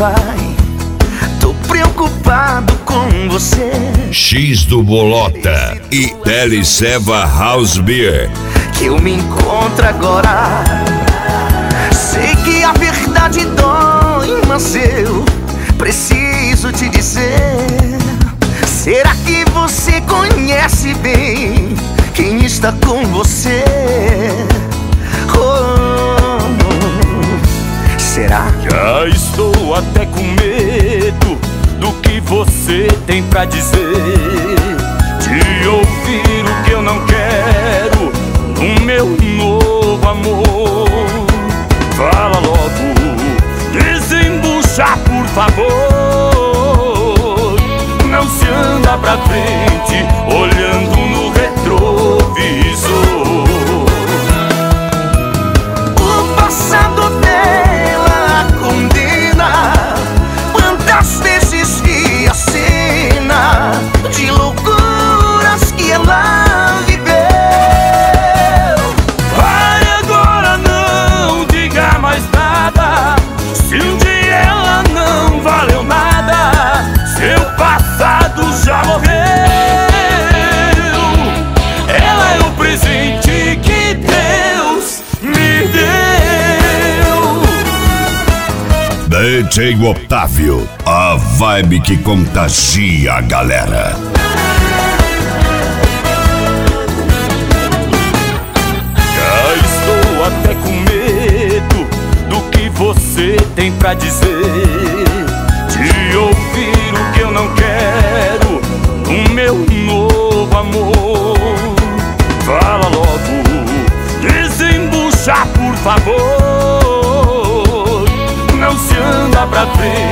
vai. Tô preocupado com você. X do Bolota e Teleceva House Beer. Que eu me encontro agora. Sei que a verdade dói, mas eu preciso te dizer. Será que você conhece bem quem está com você? Oh, será? Já estou até com medo do que você tem pra dizer. De ouvir o que eu não quero no meu novo amor. Fala logo, desembucha por favor. Não se anda pra frente olhando no retrovisor. O passado dela a condena. Quantas vezes vi a cena de loucuras que ela viveu. Vai agora, não diga mais nada. Se um dia ela não valeu nada, seu passado já morreu. Ela é o presente que Deus me deu. DJ Otávio, a vibe que contagia a galera. Já estou até com medo do que você tem pra dizer. De ouvir o que eu não quero no meu novo amor. Fala logo, desembucha por favor. Não se anda pra frente